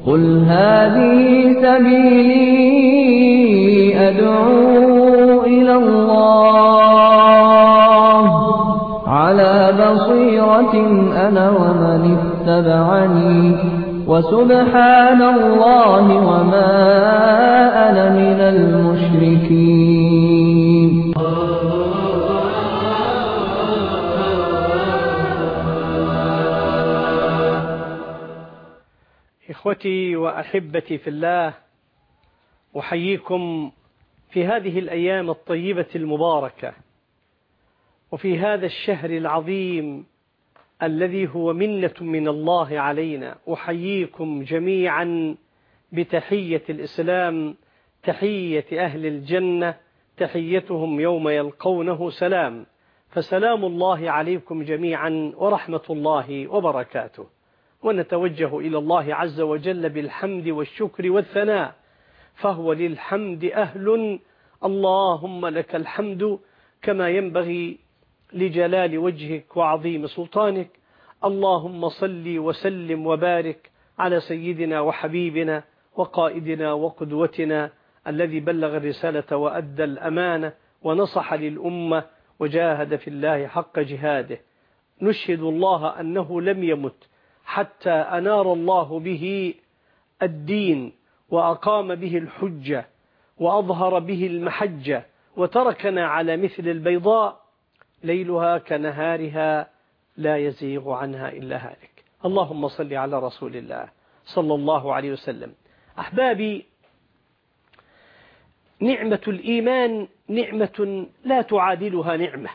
قل هذه سبيلي أدعو إلى الله على بصيرة أنا ومن اتبعني وسبحان الله وما أنا من المشركين. إخوتي وأحبتي في الله، أحييكم في هذه الأيام الطيبة المباركة وفي هذا الشهر العظيم الذي هو منة من الله علينا. أحييكم جميعا بتحية الإسلام، تحية أهل الجنة، تحيتهم يوم يلقونه سلام. فسلام الله عليكم جميعا ورحمة الله وبركاته. ونتوجه إلى الله عز وجل بالحمد والشكر والثناء، فهو للحمد أهل. اللهم لك الحمد كما ينبغي لجلال وجهك وعظيم سلطانك. اللهم صل وسلم وبارك على سيدنا وحبيبنا وقائدنا وقدوتنا الذي بلغ الرسالة وأدى الأمانة ونصح للأمة وجاهد في الله حق جهاده. نشهد الله أنه لم يمت حتى أنار الله به الدين وأقام به الحجة وأظهر به المحجة، وتركنا على مثل البيضاء ليلها كنهارها لا يزيغ عنها إلا هالك. اللهم صل على رسول الله صلى الله عليه وسلم. أحبابي، نعمة الإيمان نعمة لا تعادلها نعمة،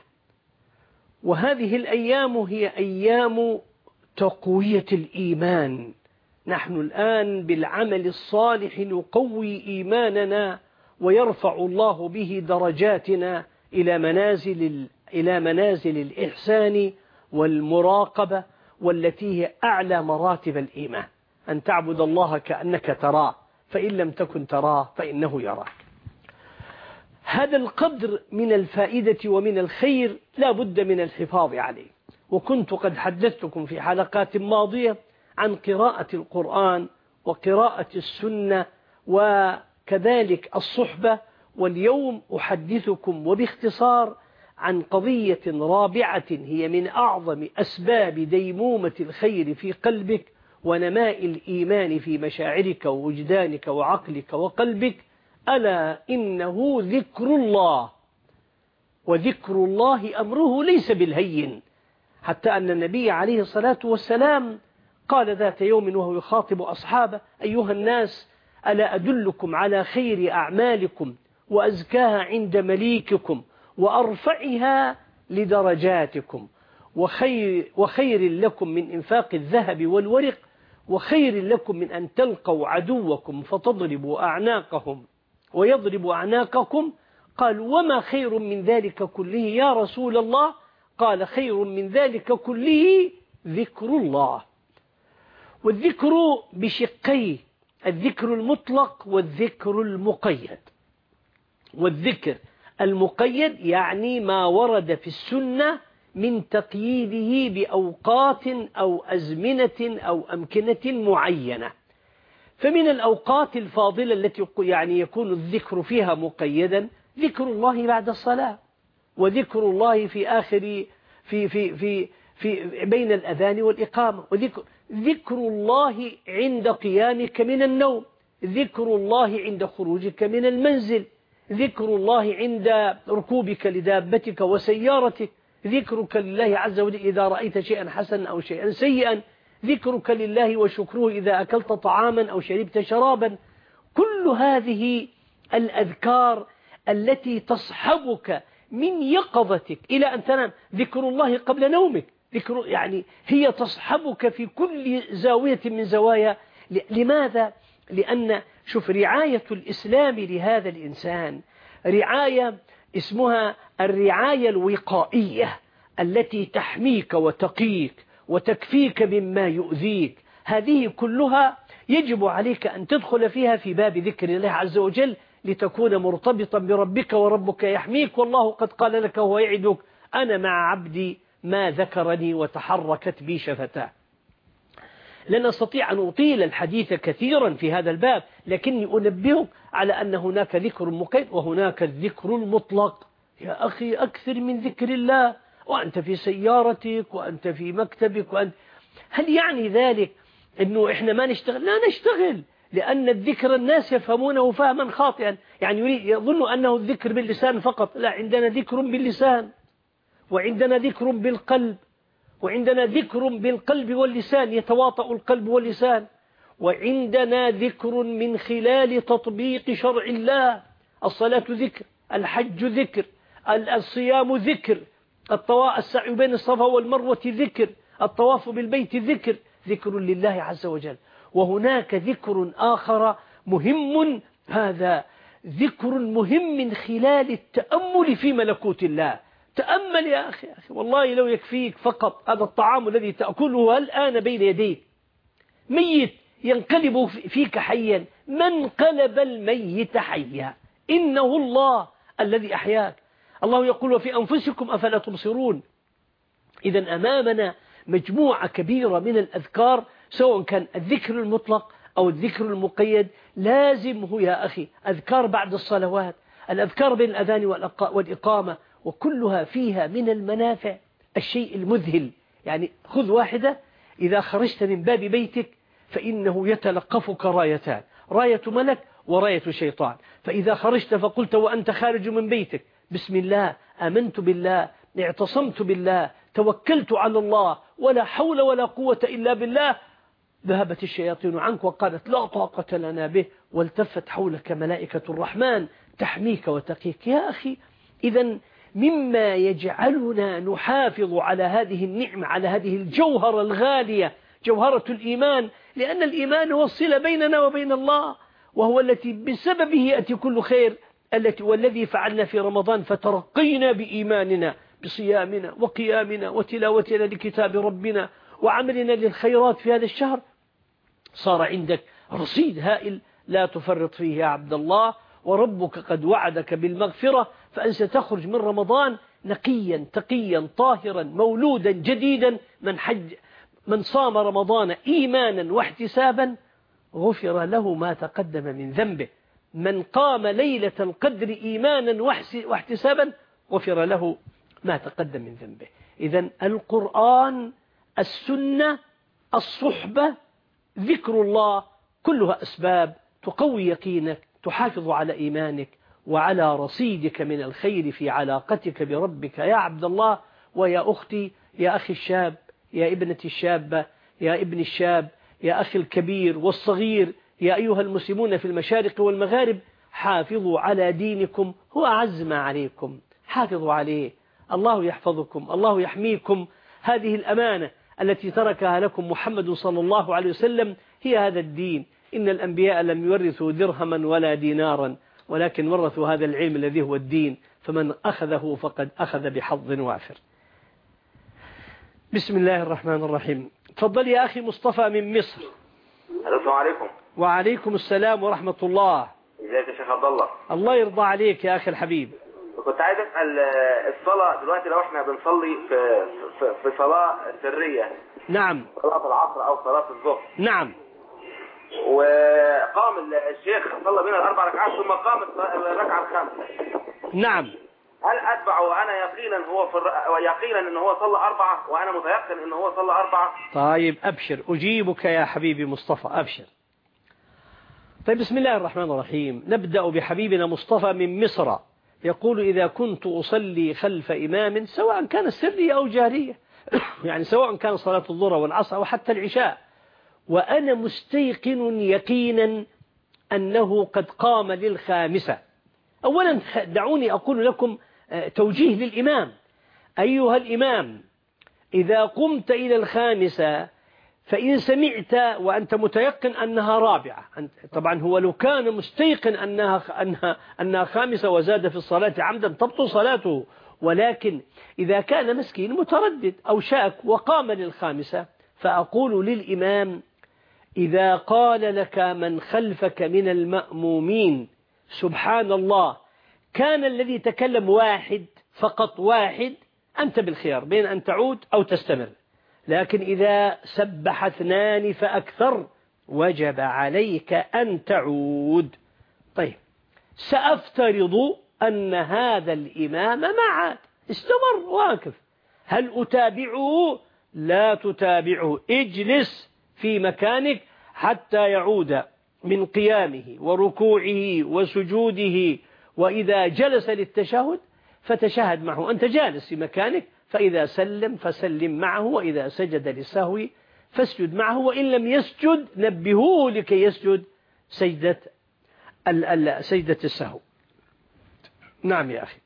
وهذه الأيام هي أيام تقوية الإيمان. نحن الآن بالعمل الصالح نقوي إيماننا ويرفع الله به درجاتنا إلى منازل الإحسان والمراقبة، والتي هي أعلى مراتب الإيمان، أن تعبد الله كأنك تراه، فإن لم تكن تراه فإنه يراك. هذا القدر من الفائدة ومن الخير لا بد من الحفاظ عليه. وكنت قد حدثتكم في حلقات ماضية عن قراءة القرآن وقراءة السنة وكذلك الصحبة، واليوم أحدثكم وباختصار عن قضية رابعة هي من أعظم أسباب ديمومة الخير في قلبك ونماء الإيمان في مشاعرك ووجدانك وعقلك وقلبك، ألا إنه ذكر الله. وذكر الله أمره ليس بالهين، حتى أن النبي عليه الصلاة والسلام قال ذات يوم وهو يخاطب أصحابه: أيها الناس، ألا أدلكم على خير أعمالكم وأزكاها عند مليككم وأرفعها لدرجاتكم، وخير لكم من إنفاق الذهب والورق، وخير لكم من أن تلقوا عدوكم فتضربوا أعناقهم ويضربوا أعناقكم. قالوا: وما خير من ذلك كله يا رسول الله؟ قال: خير من ذلك كله ذكر الله. والذكر بشقيه: الذكر المطلق والذكر المقيد. والذكر المقيد يعني ما ورد في السنة من تقييده بأوقات أو أزمنة أو أمكنة معينة. فمن الأوقات الفاضلة التي يعني يكون الذكر فيها مقيدا ذكر الله بعد الصلاة، وذكر الله في آخر في بين الأذان والإقامة، ذكر الله عند قيامك من النوم، ذكر الله عند خروجك من المنزل، ذكر الله عند ركوبك لدابتك وسيارتك، ذكرك لله عز وجل إذا رأيت شيئا حسنا أو شيئا سيئا، ذكرك لله وشكره إذا أكلت طعاما أو شربت شرابا. كل هذه الأذكار التي تصحبك من يقظتك إلى أن تنام، ذكر الله قبل نومك، يعني هي تصحبك في كل زاوية من زوايا. لماذا؟ لأن شوف رعاية الإسلام لهذا الإنسان رعاية اسمها الرعاية الوقائية، التي تحميك وتقيك وتكفيك مما يؤذيك. هذه كلها يجب عليك أن تدخل فيها في باب ذكر الله عز وجل لتكون مرتبطا بربك، وربك يحميك، والله قد قال لك وهو يعدك: أنا مع عبدي ما ذكرني وتحركت بي شفتاه. لن أستطيع أن أطيل الحديث كثيرا في هذا الباب، لكني أنبهك على أن هناك ذكر مقيد وهناك الذكر المطلق. يا أخي أكثر من ذكر الله وأنت في سيارتك وأنت في مكتبك هل يعني ذلك أنه إحنا ما نشتغل؟ لا نشتغل، لأن الذكر الناس يفهمونه فهما خاطئا، يعني يظن أنه الذكر باللسان فقط. لا، عندنا ذكر باللسان، وعندنا ذكر بالقلب، وعندنا ذكر بالقلب واللسان يتواطأ القلب واللسان، وعندنا ذكر من خلال تطبيق شرع الله. الصلاة ذكر، الحج ذكر، الصيام ذكر، السعي بين الصفا والمروة ذكر، الطواف بالبيت ذكر، ذكر لله عز وجل. وهناك ذكر آخر مهم، هذا ذكر مهم من خلال التأمل في ملكوت الله. تأمل يا أخي، والله لو يكفيك فقط هذا الطعام الذي تأكله الآن بين يديك، ميت ينقلب فيك حيا. من قلب الميت حيا؟ إنه الله الذي أحياك. الله يقول وفي أنفسكم أفلا تبصرون. إذا أمامنا مجموعة كبيرة من الأذكار، سواء كان الذكر المطلق أو الذكر المقيد. لازم هو يا أخي أذكار بعد الصلوات، الأذكار بين الأذان والإقامة، وكلها فيها من المنافع الشيء المذهل. يعني خذ واحدة، إذا خرجت من باب بيتك فإنه يتلقفك رايتان، راية ملك وراية شيطان. فإذا خرجت فقلت وأنت خارج من بيتك بسم الله، آمنت بالله، اعتصمت بالله، توكلت على الله، ولا حول ولا قوة إلا بالله، ذهبت الشياطين عنك وقالت لا طاقة لنا به، والتفت حولك ملائكة الرحمن تحميك وتقيك. يا أخي، إذا مما يجعلنا نحافظ على هذه النعمة، على هذه الجوهرة الغالية، جوهرة الإيمان، لأن الإيمان هو الصلة بيننا وبين الله، وهو التي بسببه يأتي كل خير، والذي فعلنا في رمضان فترقينا بإيماننا، بصيامنا وقيامنا وتلاوتنا لكتاب ربنا وعملنا للخيرات في هذا الشهر، صار عندك رصيد هائل لا تفرط فيه يا عبد الله. وربك قد وعدك بالمغفرة، فأنت ستخرج من رمضان نقيا تقيا طاهرا مولودا جديدا. من صام رمضان إيمانا واحتسابا غفر له ما تقدم من ذنبه. من قام ليلة القدر إيمانا واحتسابا غفر له ما تقدم من ذنبه. إذن القرآن، السنة، الصحبة، ذكر الله، كلها أسباب تقوي يقينك، تحافظ على إيمانك وعلى رصيدك من الخير في علاقتك بربك يا عبد الله. ويا أختي، يا أخي الشاب، يا ابنتي الشابة، يا ابن الشاب، يا أخي الكبير والصغير، يا أيها المسلمون في المشارق والمغارب، حافظوا على دينكم، هو أعز ما عليكم، حافظوا عليه. الله يحفظكم، الله يحميكم. هذه الأمانة التي تركها لكم محمد صلى الله عليه وسلم هي هذا الدين. إن الأنبياء لم يورثوا درهما ولا دينارا، ولكن ورثوا هذا العلم الذي هو الدين، فمن أخذه فقد أخذ بحظ وافر. بسم الله الرحمن الرحيم. تفضل يا أخي مصطفى من مصر. السلام عليكم. وعليكم السلام ورحمة الله. ازيك يا شيخ عبد الله؟ الله يرضى عليك يا أخي الحبيب. كنت عايز أسأل، الصلاة دلوقتي لو احنا بنصلي في صلاة سرية، نعم، صلاة العصر أو صلاة الظهر، نعم، وقام الشيخ صلى بنا الأربع ركعات ثم قام الركعة الخامسة، نعم، هل أتبع وأنا يقينا يقينا إن هو صلى أربعة وأنا متيقن إن هو صلى أربعة؟ طيب أبشر، أجيبك يا حبيبي مصطفى، أبشر. طيب بسم الله الرحمن الرحيم. نبدأ بحبيبنا مصطفى من مصر، يقول إذا كنت أصلي خلف إمام سواء كان سري أو جارية يعني سواء كان صلاة الظهر والعصر أو حتى العشاء، وأنا مستيقن يقينا أنه قد قام للخامسة. أولا دعوني أقول لكم توجيه للإمام. أيها الإمام، إذا قمت إلى الخامسة فإن سمعت وأنت متيقن أنها رابعة، طبعا هو لو كان مستيقن أنها خامسة وزاد في الصلاة عمدا تبطل صلاته، ولكن إذا كان مسكين متردد أو شاك وقام للخامسة، فأقول للإمام إذا قال لك من خلفك من المأمومين سبحان الله، كان الذي تكلم واحد فقط واحد، أنت بالخيار بين أن تعود أو تستمر. لكن إذا سبح 2 فأكثر وجب عليك أن تعود. طيب، سأفترض أن هذا الإمام ما عاد، استمر واقف، هل أتابعه؟ لا تتابعه، اجلس في مكانك حتى يعود من قيامه وركوعه وسجوده، وإذا جلس للتشهد فتشهد معه، أنت جالس في مكانك، فإذا سلم فسلم معه، وإذا سجد للسهو فاسجد معه، وإن لم يسجد نبهوه لكي يسجد سجدة السهو. نعم يا أخي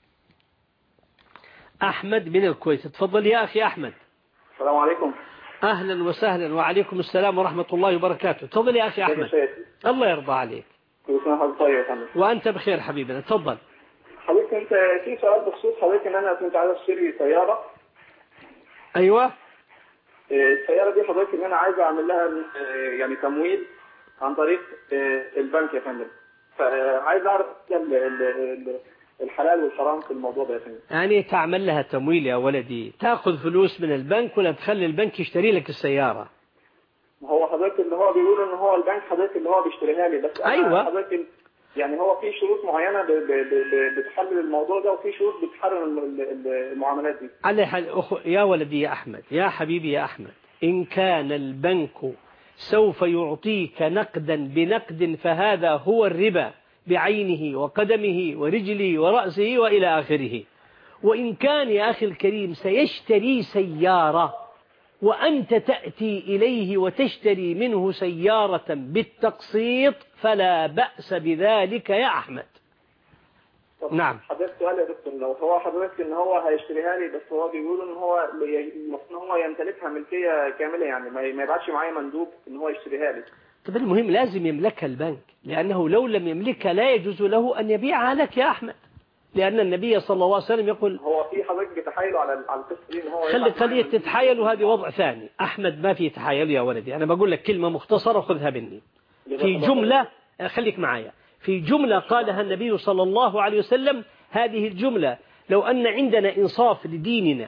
أحمد من الكويت، تفضل يا أخي أحمد. السلام عليكم. أهلا وسهلا. وعليكم السلام ورحمة الله وبركاته. تفضل يا أخي أحمد. الله يرضى عليك. كل سنة وحضرتك طيب يا فندم. وأنت بخير حبيبنا، تفضل. حضرتك أنت في سؤال بخصوص حضرتك إن أنا كنت عايز أشتري سيارة. أيوة. السيارة دي حضرتك إن أنا عايز أعمل لها يعني تمويل عن طريق البنك يا فندم، فعايز أعرف الحلال والحرام في الموضوع ده يا فندم. يعني تعمل لها تمويل يا ولدي، تأخذ فلوس من البنك ولا تخلي البنك يشتري لك السيارة؟ هو حضرتك اللي هو بيقول إن هو البنك حضرتك اللي هو بيشتريها لي، بس أيوة. حضرتك يعني هو في شروط معينة بتحلل الموضوع ده، وفي شروط بتحرم المعاملات دي. على حال يا ولدي يا أحمد، يا حبيبي يا أحمد، إن كان البنك سوف يعطيك نقدا بنقد فهذا هو الربا بعينه وقدمه ورجله ورأسه وإلى آخره. وإن كان يا أخي الكريم سيشتري سيارة وأنت تأتي إليه وتشتري منه سيارة بالتقسيط فلا بأس بذلك يا أحمد. نعم. حضرتك سؤال يا دكتور، لو هو حضرتك إن هو هيشتريها لي بس هو بيقول إن هو المفروض هو يمتلكها ملكية كاملة، يعني ما يبعتش معايا مندوب إن هو يشتريها لي. طب المهم لازم يملكها البنك، لأنه لو لم يملكها لا يجوز له أن يبيعها لك يا أحمد، لأن النبي صلى الله عليه وسلم يقول هو في حضرتك بيتحايلوا على القصة دي إن هو خلي تتحايل، وهذه وضع ثاني. أحمد ما في تحايل يا ولدي، أنا بقول لك كلمة مختصرة خذها مني. في جملة، خليك معايا، في جملة قالها النبي صلى الله عليه وسلم، هذه الجملة لو أن عندنا إنصاف لديننا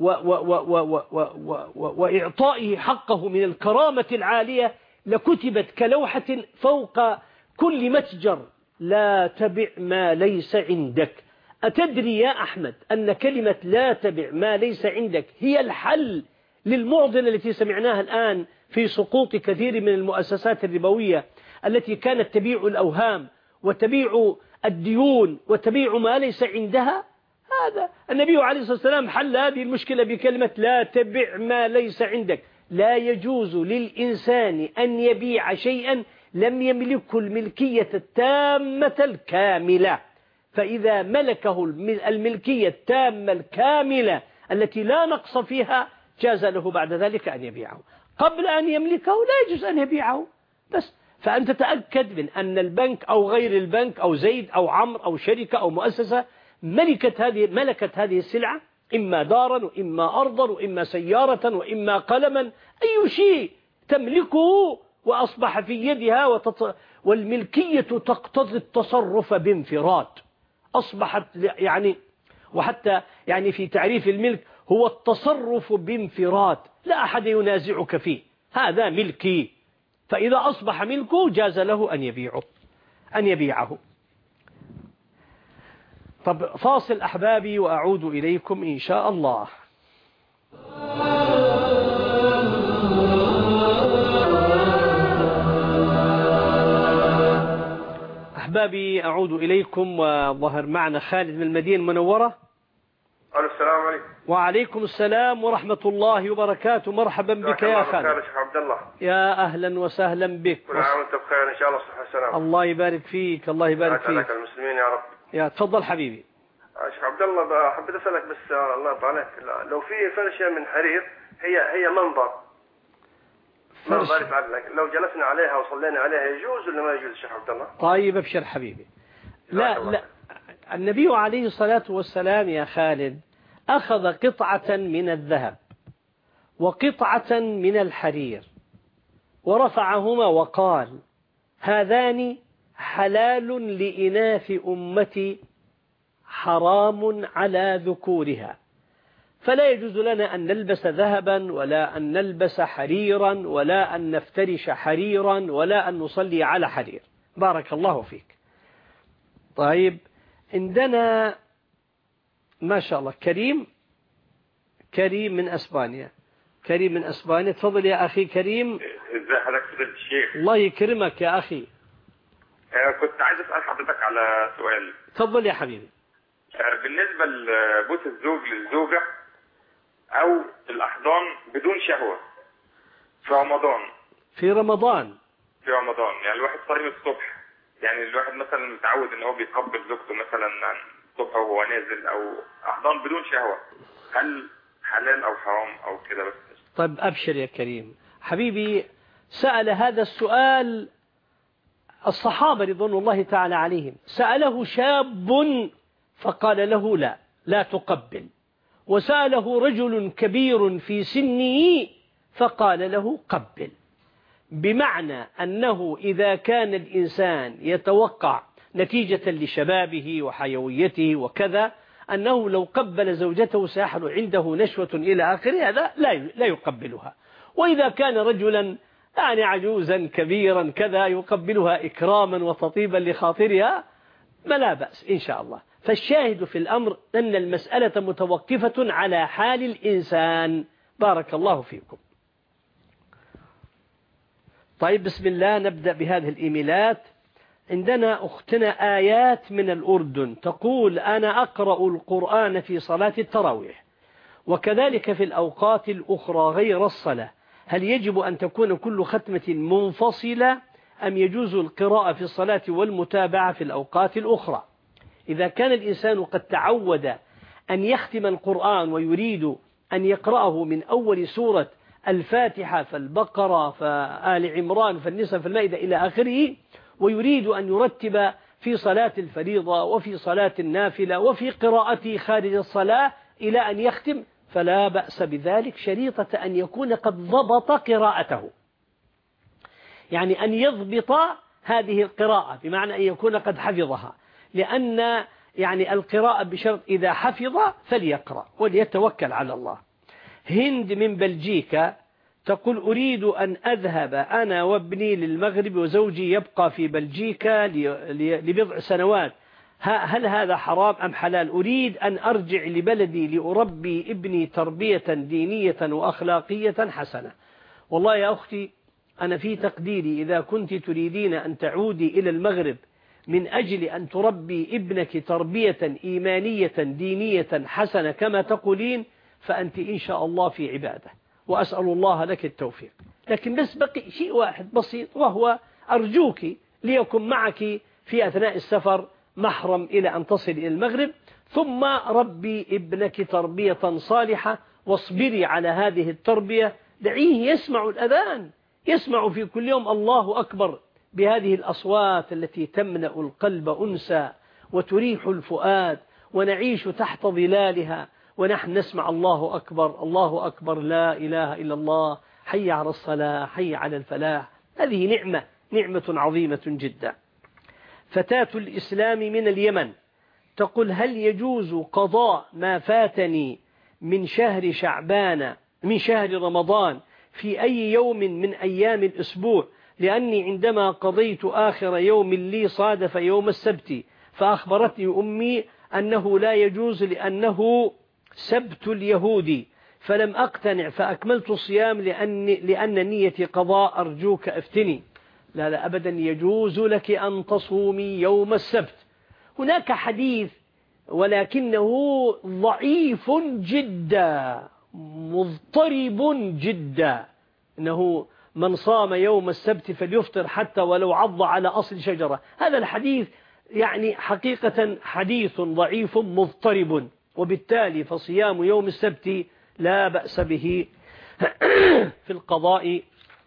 وإعطائه حقه من الكرامة العالية لكتبت كلوحة فوق كل متجر: لا تبع ما ليس عندك. أتدري يا أحمد أن كلمة لا تبع ما ليس عندك هي الحل للمعضلة التي سمعناها الآن في سقوط كثير من المؤسسات الربوية التي كانت تبيع الأوهام وتبيع الديون وتبيع ما ليس عندها؟ هذا النبي عليه الصلاة والسلام حل هذه المشكلة بكلمة لا تبع ما ليس عندك. لا يجوز للإنسان أن يبيع شيئا لم يملكه الملكية التامة الكاملة، فإذا ملكه الملكية التامة الكاملة التي لا نقص فيها جاز له بعد ذلك أن يبيعه. قبل أن يملكه لا يجوز أن يبيعه. بس فأنت تأكد من أن البنك أو غير البنك أو زيد أو عمرو أو شركة أو مؤسسة ملكت هذه السلعة، إما دارا وإما أرضا وإما سيارة وإما قلما، أي شيء تملكه وأصبح في يدها والملكية تقتضي التصرف بانفراد. أصبحت يعني، وحتى يعني في تعريف الملك هو التصرف بانفراد، لا أحد ينازعك فيه، هذا ملكي. فإذا أصبح ملكه جاز له أن يبيعه. طب فاصل أحبابي وأعود إليكم إن شاء الله. أحبابي أعود إليكم، وظهر معنا خالد من المدينة المنورة. السلام عليكم. وعليكم السلام ورحمة الله وبركاته. مرحبا بك يا خالد. شيخ عبد الله. يا أهلا وسهلا بك. كل عام وأنت بخير إن شاء الله، صحة وسلامة. الله يبارك فيك، الله يبارك فيك. لك المسلمين يا رب. يا تفضل حبيبي. شيخ عبد الله، حبيت أسألك بس الله يرضى عليك، لو في فرشة من حرير هي منظر يتعلق، لو جلسنا عليها وصلينا عليها يجوز ولا ما يجوز شيخ عبد الله؟ طيب ابشر حبيبي. لا النبي عليه الصلاة والسلام يا خالد أخذ قطعة من الذهب وقطعة من الحرير ورفعهما وقال: هذان حلال لإناث أمتي حرام على ذكورها، فلا يجوز لنا أن نلبس ذهبا ولا أن نلبس حريرا ولا أن نفترش حريرا ولا أن نصلي على حرير. بارك الله فيك. طيب عندنا ما شاء الله كريم من أسبانيا. تفضل يا أخي كريم. ازي حضرتك فضيلة الشيخ؟ الله يكرمك يا أخي. كنت عايز أسأل حضرتك على سؤال. تفضل يا حبيبي. بالنسبة لبوس الزوج للزوجة أو الأحضان بدون شهوة في رمضان يعني الواحد صايم الصبح، يعني الواحد مثلا متعود ان هو بيقبل زوجته مثلا الصبح وهو نازل، او احضان بدون شهوة، هل حلال او حرام او كده؟ بس طيب أبشر يا كريم حبيبي. سأل هذا السؤال الصحابة رضوان الله تعالى عليهم، سأله شاب فقال له لا تقبل، وسأله رجل كبير في سنه فقال له قبل. بمعنى أنه إذا كان الإنسان يتوقع نتيجة لشبابه وحيويته وكذا أنه لو قبل زوجته سيحل عنده نشوة إلى آخره، هذا لا يقبلها. وإذا كان رجلا يعني عجوزا كبيرا كذا يقبلها إكراما وتطيبا لخاطرها فلا بأس إن شاء الله. فالشاهد في الأمر أن المسألة متوقفة على حال الإنسان. بارك الله فيكم. طيب بسم الله نبدأ بهذه الإيميلات. عندنا أختنا آيات من الأردن تقول: أنا أقرأ القرآن في صلاة التراويح وكذلك في الأوقات الأخرى غير الصلاة، هل يجب أن تكون كل ختمة منفصلة أم يجوز القراءة في الصلاة والمتابعة في الأوقات الأخرى؟ إذا كان الإنسان قد تعود أن يختم القرآن ويريد أن يقرأه من أول سورة الفاتحة فالبقرة فآل عمران فالنساء فالمائدة إلى آخره، ويريد أن يرتب في صلاة الفريضة وفي صلاة النافلة وفي قراءته خارج الصلاة إلى أن يختم، فلا بأس بذلك، شريطة أن يكون قد ضبط قراءته، يعني أن يضبط هذه القراءة بمعنى أن يكون قد حفظها، لأن يعني القراءة بشرط إذا حفظ فليقرأ وليتوكل على الله. هند من بلجيكا تقول: أريد أن أذهب أنا وابني للمغرب وزوجي يبقى في بلجيكا لبضع سنوات، هل هذا حرام أم حلال؟ أريد أن أرجع لبلدي لأربي ابني تربية دينية وأخلاقية حسنة. والله يا أختي أنا في تقديري إذا كنت تريدين أن تعودي إلى المغرب من أجل أن تربي ابنك تربية إيمانية دينية حسنة كما تقولين، فأنت إن شاء الله في عبادة، وأسأل الله لك التوفيق. لكن بس بقي شيء واحد بسيط، وهو أرجوك ليكن معك في أثناء السفر محرم إلى أن تصل إلى المغرب، ثم ربي ابنك تربية صالحة واصبري على هذه التربية، دعيه يسمع الأذان، يسمع في كل يوم الله أكبر بهذه الأصوات التي تمنأ القلب أنسا وتريح الفؤاد، ونعيش تحت ظلالها ونحن نسمع الله أكبر الله أكبر لا إله إلا الله، حي على الصلاة حي على الفلاح. هذه نعمة عظيمة جدا. فتاة الإسلام من اليمن تقول: هل يجوز قضاء ما فاتني من شهر رمضان في أي يوم من أيام الأسبوع، لأني عندما قضيت آخر يوم لي صادف يوم السبت، فأخبرتني أمي أنه لا يجوز لأنه سبت اليهودي، فلم أقتنع فأكملت الصيام لأن نيتي قضاء، أرجوك أفتني. لا أبدا يجوز لك أن تصومي يوم السبت. هناك حديث ولكنه ضعيف جدا مضطرب جدا، إنه من صام يوم السبت فليفطر حتى ولو عض على أصل شجرة. هذا الحديث يعني حقيقة حديث ضعيف مضطرب، وبالتالي فصيام يوم السبت لا بأس به في القضاء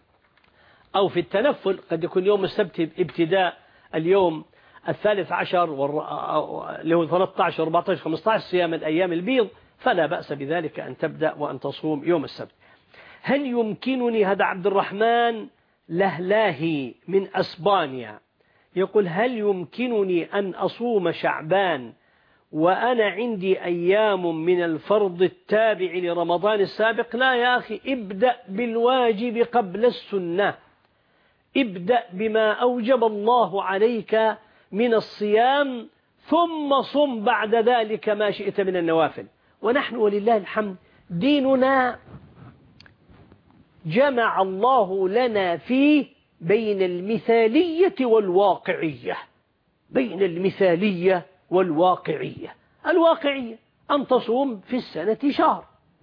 أو في التنفل. قد يكون يوم السبت ابتداء اليوم 13 اللي هو 13 14 15 صيام الأيام البيض، فلا بأس بذلك أن تبدأ وأن تصوم يوم السبت. هل يمكنني، هذا عبد الرحمن لهلاهي من أسبانيا يقول: هل يمكنني أن أصوم شعبان وأنا عندي أيام من الفرض التابع لرمضان السابق. لا يا أخي، ابدأ بالواجب قبل السنة، ابدأ بما أوجب الله عليك من الصيام، ثم صم بعد ذلك ما شئت من النوافل. ونحن ولله الحمد ديننا جمع الله لنا فيه بين المثالية والواقعية، بين المثالية والواقعية. الواقعية أن تصوم في السنة شهر،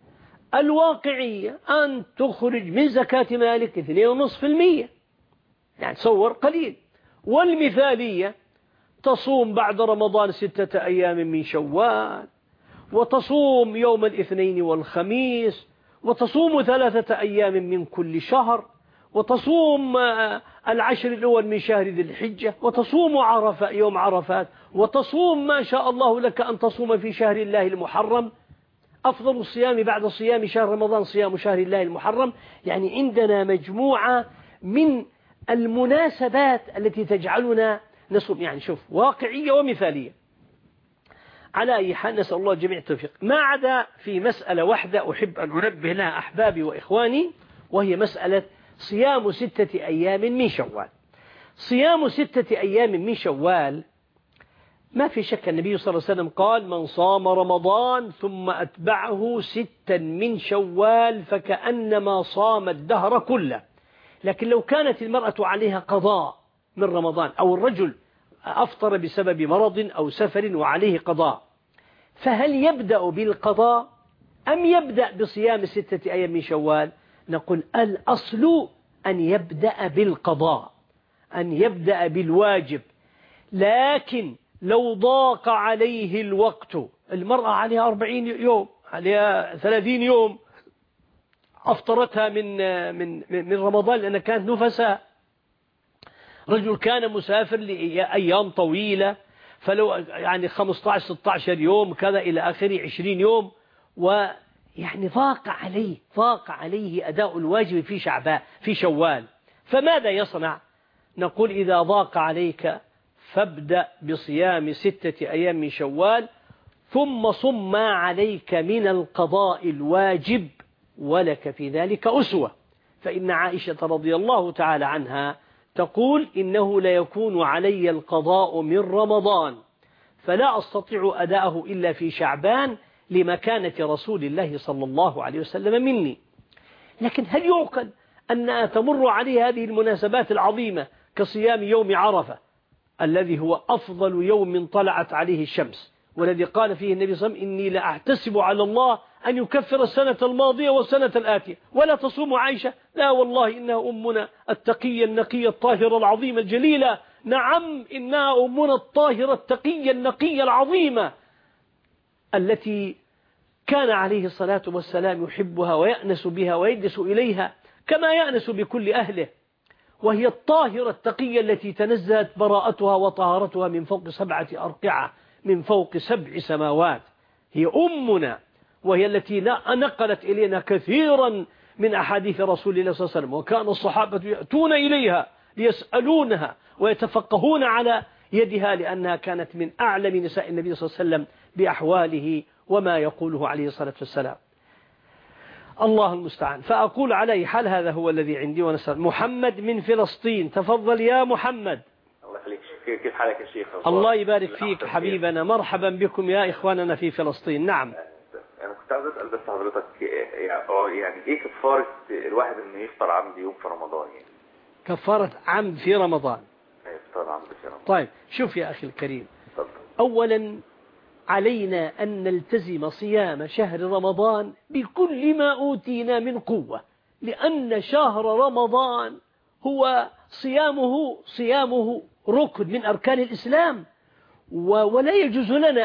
الواقعية أن تخرج من زكاة مالك 2.5%، يعني تصور قليل. والمثالية تصوم بعد رمضان 6 أيام من شوال، وتصوم يوم الاثنين والخميس، وتصوم 3 أيام من كل شهر، وتصوم 10 الأول من شهر ذي الحجة، وتصوم عرفة يوم عرفات، وتصوم ما شاء الله لك أن تصوم في شهر الله المحرم. أفضل الصيام بعد صيام شهر رمضان صيام شهر الله المحرم. يعني عندنا مجموعة من المناسبات التي تجعلنا نصوم. يعني شوف، واقعية ومثالية. على أي حال نسأل الله جميع التوفيق، ما عدا في مسألة واحدة أحب أن أنبه لها أحبابي وإخواني، وهي مسألة صيام 6 أيام من شوال. صيام 6 أيام من شوال ما في شك النبي صلى الله عليه وسلم قال: من صام رمضان ثم أتبعه 6 من شوال فكأنما صام الدهر كله. لكن لو كانت المرأة عليها قضاء من رمضان، أو الرجل أفطر بسبب مرض أو سفر وعليه قضاء، فهل يبدأ بالقضاء أم يبدأ بصيام 6 أيام من شوال؟ نقول الأصل أن يبدأ بالقضاء، أن يبدأ بالواجب. لكن لو ضاق عليه الوقت، المرأة عليها 40 يوم، عليها 30 يوم أفطرتها من رمضان لأنها كانت نفساء، رجل كان مسافر لأيام طويلة، فلو يعني 15-16 يوم كذا إلى آخره 20 يوم، ويعني ضاق عليه أداء الواجب في شوال، فماذا يصنع؟ نقول: إذا ضاق عليك فابدأ بصيام 6 أيام من شوال، ثم صم ما عليك من القضاء الواجب، ولك في ذلك أسوة. فإن عائشة رضي الله تعالى عنها تقول: إنه لا يكون علي القضاء من رمضان فلا أستطيع أداءه إلا في شعبان لمكانة رسول الله صلى الله عليه وسلم مني. لكن هل يعقل أن تمر عليه هذه المناسبات العظيمة كصيام يوم عرفة الذي هو أفضل يوم طلعت عليه الشمس، والذي قال فيه النبي صلى الله عليه وسلم: إني لأحتسب على الله أن يكفر السنة الماضية والسنة الآتية، ولا تصوم عائشة؟ لا والله، إنها أمنا التقية النقية الطاهرة العظيمة الجليلة. نعم، إنها أمنا الطاهرة التقية النقية العظيمة التي كان عليه الصلاة والسلام يحبها ويأنس بها ويجلس إليها كما يأنس بكل أهله، وهي الطاهرة التقية التي تنزهت براءتها وطهارتها من فوق 7 أرقعة، من فوق 7 سماوات. هي أمنا، وهي التي نقلت إلينا كثيرا من أحاديث رسول الله صلى الله عليه وسلم، وكان الصحابة يأتون إليها ليسألونها ويتفقهون على يدها، لأنها كانت من أعلم نساء النبي صلى الله عليه وسلم بأحواله وما يقوله عليه الصلاة والسلام. الله المستعان. فأقول على أي حال هذا هو الذي عندي، ونسأل. محمد من فلسطين، تفضل يا محمد. الله يخليك. كيف حالك يا شيخ؟ الله يبارك فيك حبيبنا، مرحبا بكم يا إخواننا في فلسطين. نعم، أنا كنت عايز أسأل بس حضرتك يعني إيه كفارة الواحد إنه يفطر عمد يوم في رمضان؟ يعني كفارة عمد في رمضان. يفطر عمد في رمضان. طيب شوف يا أخي الكريم، طبعا. أولا علينا أن نلتزم صيام شهر رمضان بكل ما أوتينا من قوة، لأن شهر رمضان هو صيامه ركن من أركان الإسلام، ولا يجوز لنا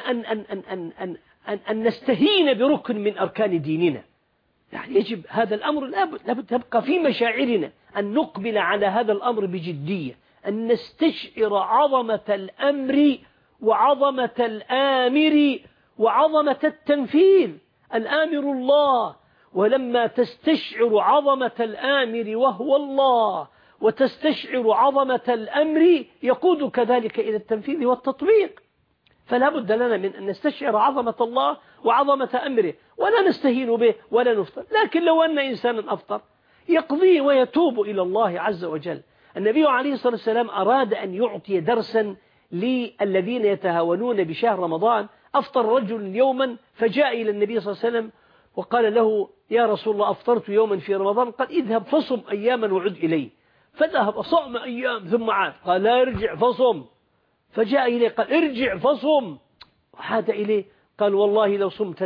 أن نستهين بركن من أركان ديننا. يعني يجب هذا الأمر لابد يبقى في مشاعرنا، أن نقبل على هذا الأمر بجدية، أن نستشعر عظمة الأمر وعظمة الآمر وعظمة التنفيذ. الآمر الله، ولما تستشعر عظمة الآمر وهو الله وتستشعر عظمة الأمر يقودك ذلك إلى التنفيذ والتطبيق. فلا بد لنا من أن نستشعر عظمة الله وعظمة أمره ولا نستهين به ولا نفطر. لكن لو أن إنسانا أفطر يقضي ويتوب إلى الله عز وجل. النبي عليه الصلاة والسلام أراد أن يعطي درسا للذين يتهاونون بشهر رمضان. أفطر رجل يوما فجاء إلى النبي صلى الله عليه وسلم وقال له يا رسول الله أفطرت يوما في رمضان. قال اذهب فصم أياما وعد إلي. فذهب صام أيام ثم عاد قال لا ارجع فصم. فجاء إليه قال ارجع فصم. وحاد إليه قال والله لو صمت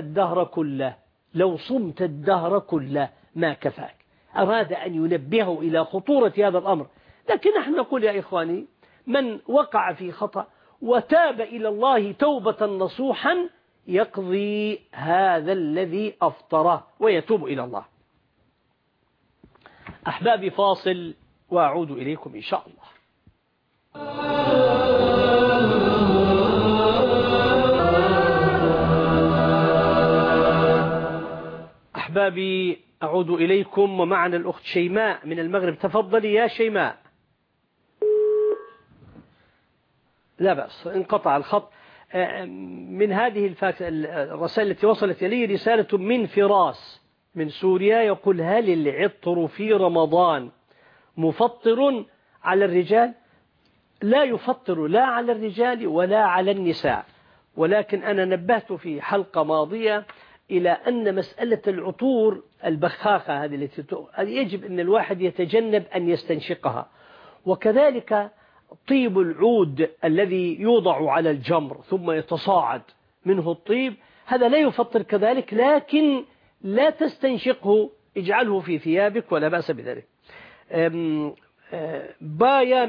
الدهر كله ما كفاك. أراد أن ينبهه إلى خطورة هذا الأمر. لكن نحن نقول يا إخواني من وقع في خطأ وتاب إلى الله توبة نصوحا يقضي هذا الذي أفطره ويتوب إلى الله. أحبابي فاصل وأعود إليكم إن شاء الله. أحبابي أعود إليكم ومعنا الأخت شيماء من المغرب. تفضلي يا شيماء. لا بأس انقطع الخط. من هذه الرسائل التي وصلت إلي رسالة من فراس من سوريا يقول هل العطر في رمضان مفطر على الرجال؟ لا يفطر لا على الرجال ولا على النساء. ولكن أنا نبهت في حلقة ماضية إلى أن مسألة العطور البخاخة هذه التي يجب أن الواحد يتجنب أن يستنشقها. وكذلك طيب العود الذي يوضع على الجمر ثم يتصاعد منه الطيب هذا لا يفطر كذلك، لكن لا تستنشقه، اجعله في ثيابك ولا بأس بذلك. بايا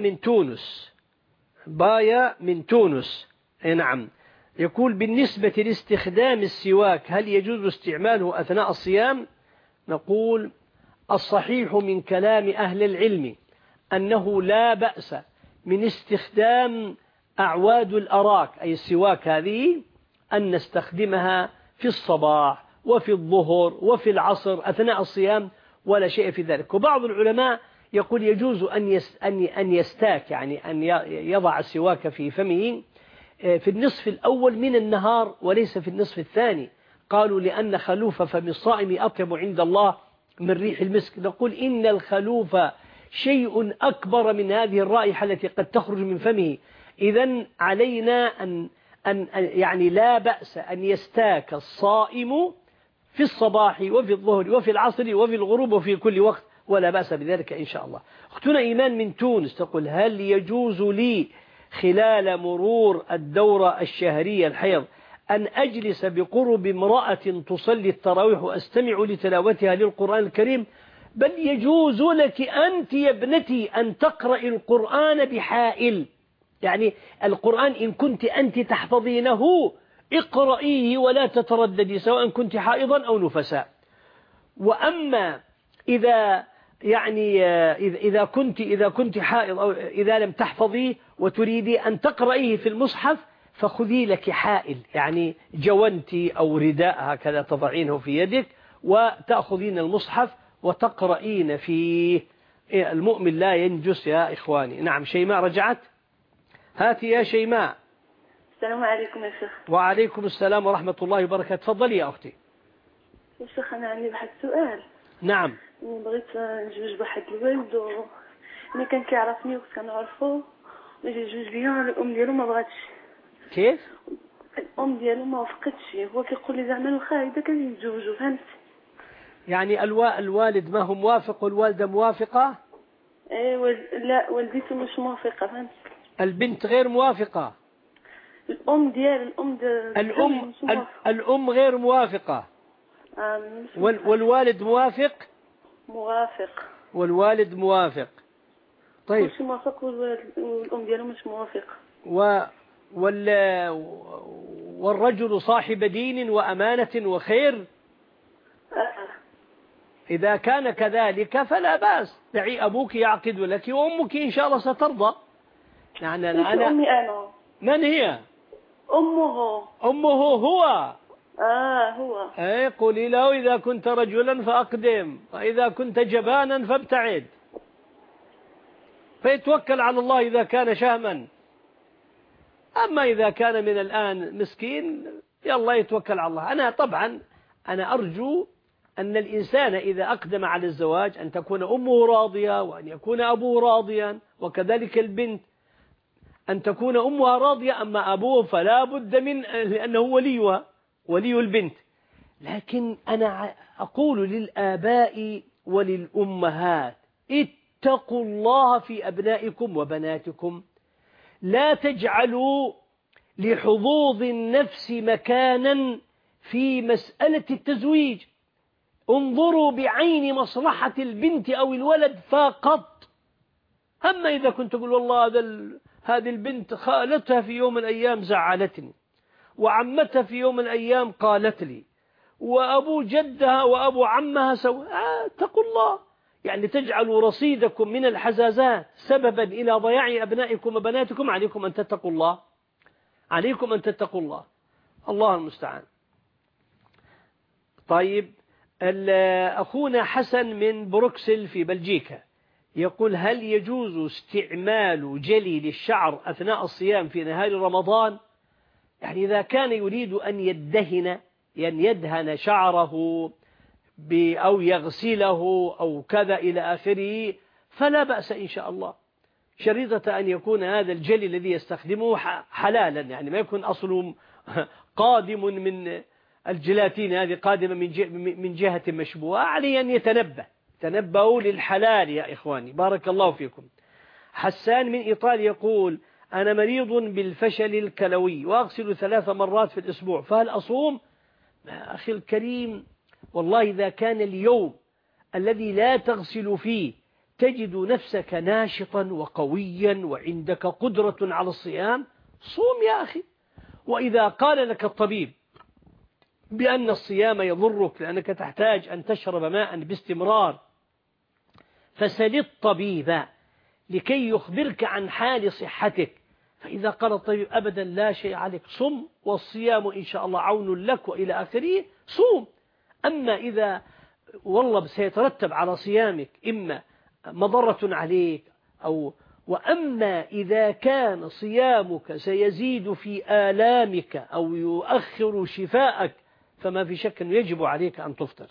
من تونس نعم يقول بالنسبة لاستخدام السواك هل يجوز استعماله أثناء الصيام؟ نقول الصحيح من كلام أهل العلم أنه لا بأس من استخدام أعواد الأراك أي السواك هذه أن نستخدمها في الصباح وفي الظهر وفي العصر أثناء الصيام ولا شيء في ذلك. وبعض العلماء يقول يجوز أن يستاك يعني أن يضع السواك في فمه في النصف الأول من النهار وليس في النصف الثاني. قالوا لأن خلوف فم الصائم أطيب عند الله من ريح المسك. نقول إن الخلوف شيء أكبر من هذه الرائحة التي قد تخرج من فمه. إذن علينا أن يعني لا بأس أن يستاك الصائم في الصباح وفي الظهر وفي العصر وفي الغروب وفي كل وقت ولا بأس بذلك إن شاء الله. أختنا إيمان من تونس تقول هل يجوز لي خلال مرور الدورة الشهرية الحيض أن أجلس بقرب امرأة تصلي التراويح وأستمع لتلاوتها للقرآن الكريم؟ بل يجوز لك أنت يا ابنتي أن تقرأ القرآن بحائل، يعني القرآن إن كنت أنت تحفظينه اقرأيه ولا تترددي سواء كنت حائضا أو نفساء. وأما إذا كنت حائض أو إذا لم تحفظيه وتريدي أن تقرأيه في المصحف فخذي لك حائل يعني جوانتي أو رداء هكذا تضعينه في يدك وتأخذين المصحف وتقرأين فيه. المؤمن لا ينجس يا إخواني. نعم شيماء رجعت. هاتي يا شيماء. السلام عليكم يا شيخ. وعليكم السلام ورحمة الله وبركاته. تفضلي يا أختي. يا شيخ أنا عندي واحد سؤال. نعم. بغيت نجوج بواحد الولد أنا كان كيعرفني وكنت كنعرفو نجي نجوج بيا الأم ديالو ما بغاتش. كيف؟ الأم ديالو ما وافقتش، هو كيقول لي زعما واخا هكذا كنتزوجوا فهمت؟ يعني الوالد ما هو موافق والوالدة موافقة؟ لا والدته مش موافقة فهمت؟ البنت غير موافقة. الأم غير موافقة. والوالد موافق؟ موافق. والوالد موافق. طيب. مش موافق والأم ديالو مش موافق. والرجل صاحب دين وأمانة وخير. إذا كان كذلك فلا بأس، دعي أبوك يعقد لك وأمك إن شاء الله سترضى. يعني أمي أنا. من هي؟ أمه هو. هو. قولي له إذا كنت رجلا فأقدم وإذا كنت جبانا فابتعد، فيتوكل على الله إذا كان شهما. أما إذا كان من الآن مسكين يلا يتوكل على الله. أنا أرجو أن الإنسان إذا أقدم على الزواج أن تكون أمه راضية وأن يكون أبوه راضيا، وكذلك البنت أن تكون أمها راضية، أما أبوه فلا بد من لأنه وليها ولي البنت. لكن أنا أقول للآباء وللأمهات اتقوا الله في أبنائكم وبناتكم، لا تجعلوا لحظوظ النفس مكانا في مسألة التزويج. انظروا بعين مصلحة البنت أو الولد فقط. أما إذا كنت تقول والله هذه البنت خالتها في يوم من الأيام زعلتني، وعمتها في يوم من الأيام قالت لي، وأبو جدها وأبو عمها اتقوا الله. يعني تجعلوا رصيدكم من الحزازات سببا إلى ضياع أبنائكم وبناتكم. عليكم أن تتقوا الله، عليكم أن تتقوا الله. الله المستعان. طيب، أخونا حسن من بروكسل في بلجيكا يقول: هل يجوز استعمال جلي للشعر أثناء الصيام في نهار رمضان؟ يعني إذا كان يريد أن يدهن شعره أو يغسله أو كذا إلى آخره فلا بأس إن شاء الله، شريطة أن يكون هذا الجلي الذي يستخدمه حلالا، يعني ما يكون أصله قادم من الجيلاتين، هذه قادمة من جهة مشبوهة. عليه أن تنبهوا للحلال يا إخواني، بارك الله فيكم. حسان من إيطاليا يقول: أنا مريض بالفشل الكلوي وأغسل 3 مرات في الأسبوع، فهل أصوم؟ أخي الكريم، والله إذا كان اليوم الذي لا تغسل فيه تجد نفسك ناشطا وقويا وعندك قدرة على الصيام، صوم يا أخي. وإذا قال لك الطبيب بأن الصيام يضرك لأنك تحتاج أن تشرب ماء باستمرار، فسل الطبيب لكي يخبرك عن حال صحتك. فإذا قال الطبيب أبدا لا شيء عليك، صم، والصيام إن شاء الله عون لك وإلى آخره، صوم. أما إذا والله سيترتب على صيامك إما مضرة عليك وأما إذا كان صيامك سيزيد في آلامك أو يؤخر شفاءك فما في شك أنه يجب عليك أن تفطر.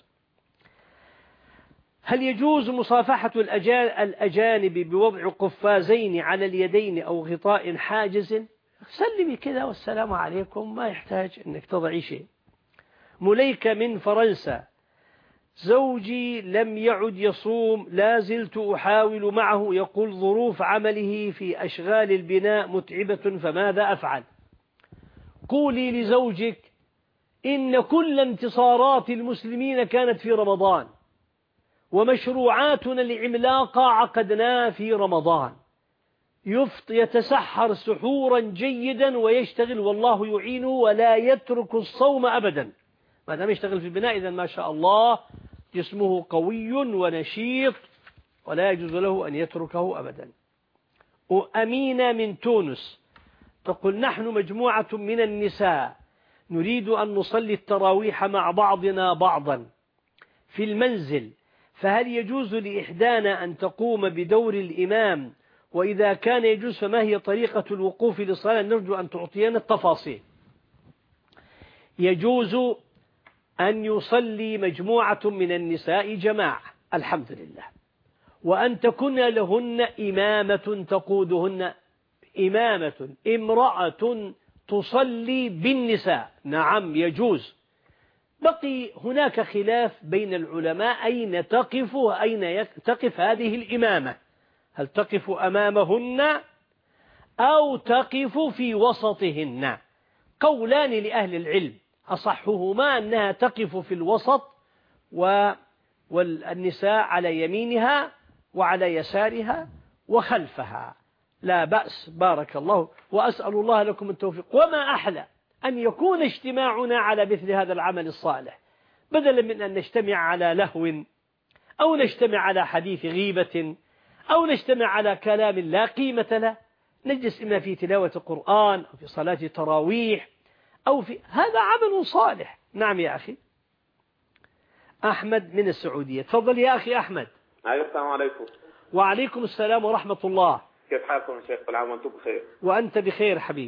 هل يجوز مصافحة الأجانب بوضع قفازين على اليدين أو غطاء حاجز؟ سلمي كذا والسلام عليكم، ما يحتاج أنك تضعي شيء. مليكة من فرنسا: زوجي لم يعد يصوم، لا زلت أحاول معه، يقول ظروف عمله في أشغال البناء متعبة، فماذا أفعل؟ قولي لزوجك إن كل انتصارات المسلمين كانت في رمضان، ومشروعاتنا العملاقة عقدناها في رمضان، يتسحر سحورا جيدا ويشتغل والله يعينه ولا يترك الصوم أبدا. ما دام يشتغل في البناء إذن ما شاء الله جسمه قوي ونشيط ولا يجوز له أن يتركه أبدا. أمينة من تونس تقول: نحن مجموعة من النساء نريد أن نصلي التراويح مع بعضنا بعضا في المنزل، فهل يجوز لإحدانا أن تقوم بدور الإمام؟ وإذا كان يجوز فما هي طريقة الوقوف للصلاة؟ نرجو أن تعطينا التفاصيل. يجوز أن يصلي مجموعة من النساء جماعة الحمد لله، وأن تكون لهن إمامة تقودهن، امرأة تصلي بالنساء، نعم يجوز. بقي هناك خلاف بين العلماء أين تقف وأين تقف هذه الإمامة، هل تقف أمامهن أو تقف في وسطهن؟ قولان لأهل العلم، أصحهما أنها تقف في الوسط والنساء على يمينها وعلى يسارها وخلفها، لا بأس، بارك الله، وأسأل الله لكم التوفيق. وما أحلى أن يكون اجتماعنا على مثل هذا العمل الصالح، بدلا من أن نجتمع على لهو أو نجتمع على حديث غيبة أو نجتمع على كلام لا قيمة له، نجلس إما في تلاوة القرآن أو في صلاة تراويح أو في هذا عمل صالح. نعم يا أخي. أحمد من السعودية، تفضل يا أخي أحمد. السلام عليكم. وعليكم السلام ورحمة الله. كيف حالكم يا شيخ؟ كل عام وأنتم بخير. وأنت بخير حبيبي.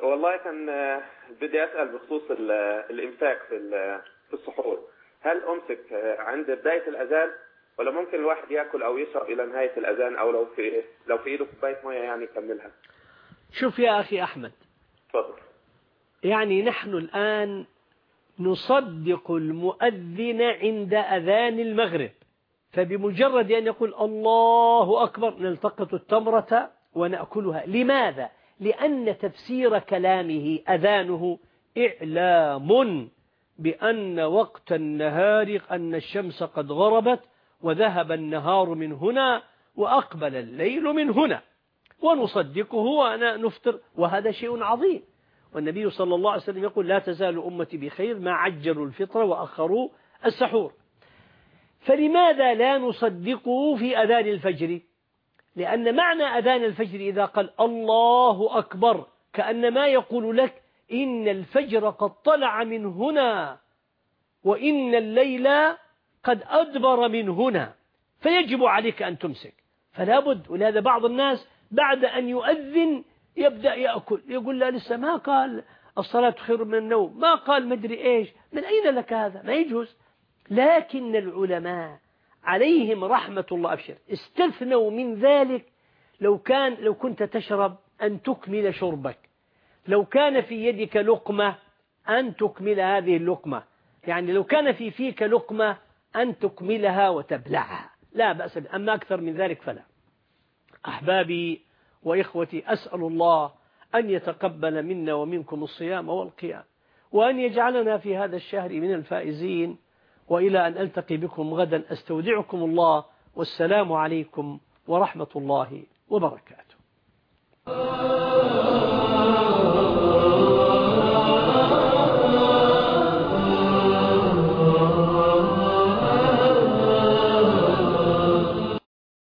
والله كان بدي أسأل بخصوص الإمساك في السحور. هل أمسك عند بداية الأذان ولا ممكن الواحد يأكل أو يشرب إلى نهاية الأذان، أو لو في إيده كوباية مية يعني يكملها؟ شوف يا أخي أحمد، تفضل. يعني نحن الآن نصدق المؤذن عند أذان المغرب، فبمجرد أن يقول الله أكبر نلتقط التمرة ونأكلها. لماذا؟ لأن تفسير كلامه أذانه إعلام بأن وقت النهار، أن الشمس قد غربت وذهب النهار من هنا وأقبل الليل من هنا، ونصدقه وأنا نفطر، وهذا شيء عظيم. والنبي صلى الله عليه وسلم يقول لا تزال أمتي بخير ما عجلوا الفطر وأخروا السحور. فلماذا لا نصدقه في أذان الفجر؟ لأن معنى أذان الفجر إذا قال الله أكبر كأنما يقول لك إن الفجر قد طلع من هنا وإن الليل قد أدبر من هنا، فيجب عليك أن تمسك. فلا بد. ولهذا بعض الناس بعد أن يؤذن يبدأ يأكل، يقول لا لسه ما قال الصلاة خير من النوم، ما قال مدري إيش، من أين لك هذا؟ ما يجوز. لكن العلماء عليهم رحمة الله أبشر استثنوا من ذلك لو كنت تشرب أن تكمل شربك، لو كان في يدك لقمة أن تكمل هذه اللقمة، يعني لو كان في فيك لقمة أن تكملها وتبلعها، لا بأس. أما أكثر من ذلك فلا. أحبابي وإخوتي، أسأل الله أن يتقبل منا ومنكم الصيام والقيام، وأن يجعلنا في هذا الشهر من الفائزين. وإلى أن ألتقي بكم غدا أستودعكم الله، والسلام عليكم ورحمة الله وبركاته.